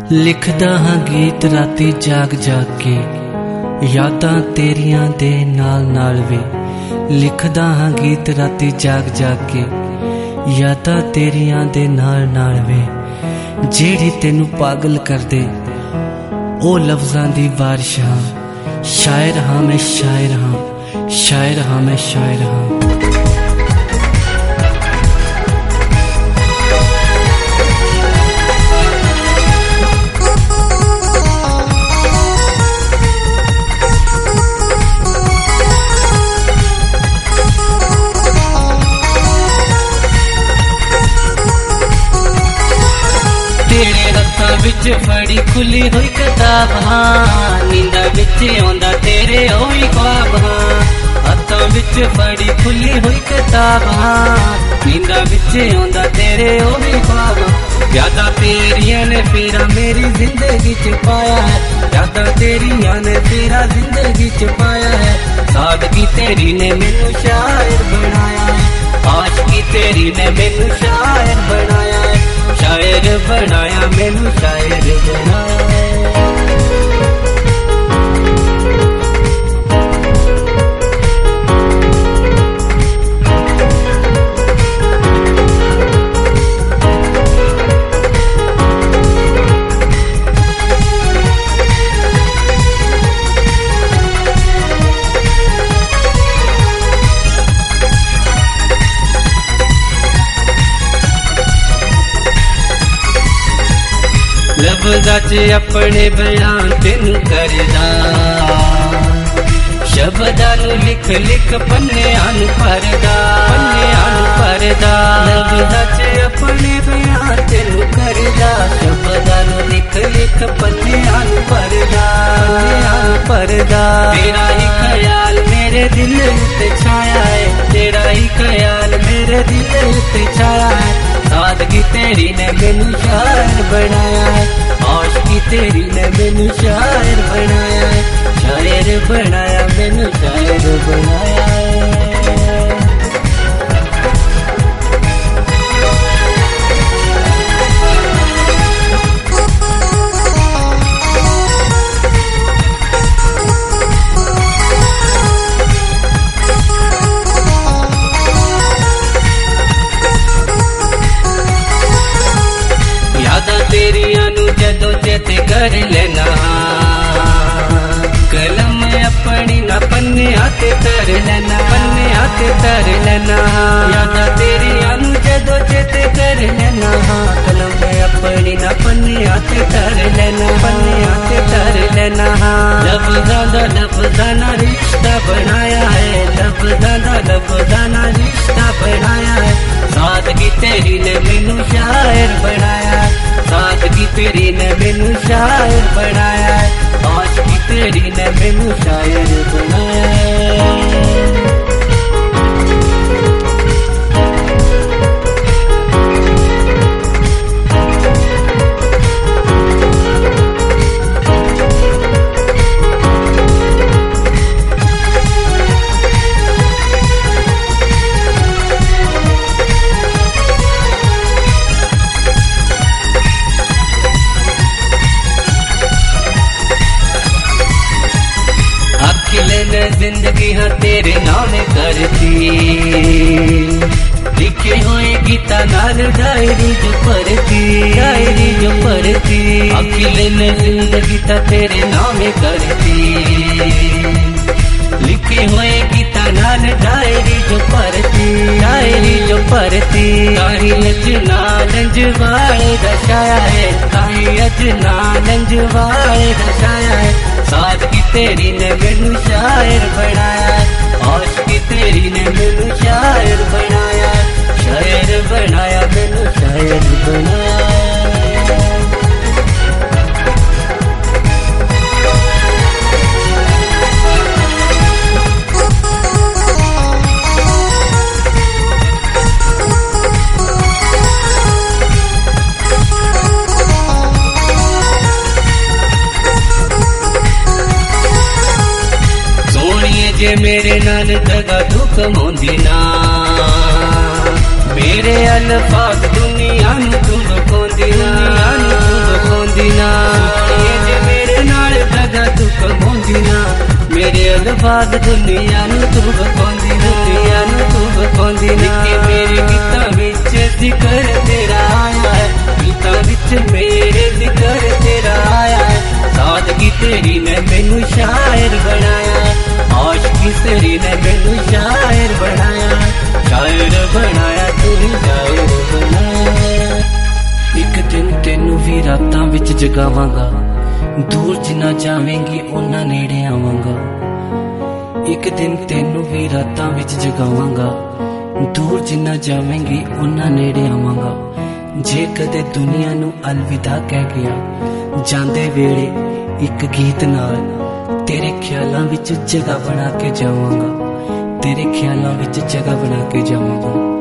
लिखदा हां गीत राती जाग जाग के, यादां तेरियां दे नाल नाल वे। लिखदा हां गीत राती जाग जाग के, यादां तेरियां दे नाल नाल वे। जेड़ी तेनू पागल कर दे ओ लफ्जां दी बारिश हां। शायर हां मैं शायर हां, शायर हां मैं शायर हां। तेरे हत्थां विच फड़ी खुली हुई किताब हां, नींदा विच आंदा तेरे ओही ख्वाब हां। हत्थां विच फड़ी खुली हुई किताब हां, नींदा विच आंदा तेरे ओही ख्वाब। यादां तेरियां ने फेरा मेरी जिंदगी च पाया है, यादां तेरियां ने फेरा जिंदगी च पाया है। सादगी तेरी ने मैनू शायर बनाया है, आशिकी तेरी ने मैनू शायर बनाया है। शायर बनाया मैनू शायर बनाया। लफ्ज़ां च अपने बयान तेनू करदा, शब्दां नू लिख लिख पन्नियां नू भरदा, पन्नियां नू भरदा। लफ्ज़ां च अपने बयान तेनू करदा, शब्दां नू लिख लिख पन्नियां नू भरदा, पन्नियां नू भरदा। तेरा ही ख्याल मेरे दिल उत्ते छाया है, तेरा ही ख्याल मेरे दिल उत्ते छाया है। सादगी तेरी ने मैनू शायर बनाया है, आशिकी तेरी ने मैनू शायर बनाया है। शायर बनाया मैनू शायर बनाया है। तेरियां नू जदों चेते कर लेना, कलम अपनी ना पन्ने आते तर लेना, पन्ने आते तर लेना। यादां तेरियां नू जदों चेते कर लेना, कलम अपनी ना पन्ने आते तर लेना, पन्ने आते तर लेना। लफ्ज़ां ना रिश्ता बनाया है, लफ्ज़ां ना रिश्ता बनाया है। सादगी तेरी ने मैनू शायर बनाया है, सादगी तेरी ने मैनू शायर बनाया है। आशिकी तेरी ने मैनू शायर बनाया है। जिंदगी हाँ तेरे नाम करती, लिखे हुए गीता नाल डायरी जो पढ़ती, डायरी जो पढ़ती। अकेले ने जिंदगी ता तेरे नाम करती, लिखे हुए गीता नाल डायरी जो पढ़ती, डायरी जो पढ़ती। ताही अजना लंजवाड़े दशाया है, ताही अजना लंजवाड़े दशाया है। सादगी तेरी ने मैनू शायर बनाया है, आशिकी तेरी ने मैनू शायर बनाया है। शायर बनाया मैनू शायर बनाया है। जे मेरे नाल दगा दुख मोंदी ना, मेरे अल्फाज दुनिया नू तू लुकाउंदी ना, दुनिया नू तू लुकाउंदी ना। ਬਾਅਦ ਦੁਨੀਆ ਨੂੰ ਤੂੰ ਵਿਖਾਉਂਦੀ, ਦੁਨੀਆ ਨੂੰ ਤੂੰ ਵਿਖਾਉਂਦੀ ਨਾ। ਕਿ ਮੇਰੇ ਗੀਤਾਂ ਵਿੱਚ ਜ਼ਿਕਰ ਤੇਰਾ ਆਇਆ ਹੈ, ਗੀਤਾਂ ਵਿੱਚ ਮੇਰੇ ਜ਼ਿਕਰ ਤੇਰਾ ਆਇਆ ਹੈ। ਸਾਦਗੀ ਤੇਰੀ ਨੇ ਮੈਨੂੰ ਸ਼ਾਇਰ ਬਣਾਇਆ, ਆਸ਼ਕੀ ਤੇਰੀ ਨੇ ਮੈਨੂੰ ਸ਼ਾਇਰ ਬਣਾਇਆ, ਸ਼ਾਇਰ ਬਣਾਇਆ ਤੂੰ ਹੀ ਸ਼ਾਇਰ ਬਣਾਇਆ। ਇੱਕ ਦਿਨ ਤੈਨੂੰ ਵੀ ਰਾਤਾਂ ਵਿੱਚ ਜਗਾਵਾਂਗਾ, ਦੂਰ ਜਿੰਨਾ ਜਾਵੇਂਗੀ ਓਨਾ ਨੇੜੇ ਆਵਾਂਗਾ। ਇੱਕ ਦਿਨ ਤੈਨੂੰ ਵੀ ਰਾਤਾਂ ਵਿੱਚ ਜਗਾਵਾਂਗਾ, ਦੂਰ ਜਿੰਨਾ ਜਾਵੇਂਗੀ ਓਨਾ ਨੇੜੇ ਆਵਾਂਗਾ। ਜੇ ਕਦੇ ਦੁਨੀਆ ਨੂੰ ਅਲਵਿਦਾ ਕਹਿ ਗਿਆ ਜਾਂਦੇ ਵੇਲੇ ਇੱਕ ਗੀਤ ਨਾਲ, ਤੇਰੇ ਖਿਆਲਾਂ ਵਿੱਚ ਜਗ੍ਹਾ ਬਣਾ ਕੇ ਜਾਵਾਂਗਾ, ਤੇਰੇ ਖਿਆਲਾਂ ਵਿੱਚ ਜਗ੍ਹਾ ਬਣਾ ਕੇ ਜਾਵਾਂਗਾ।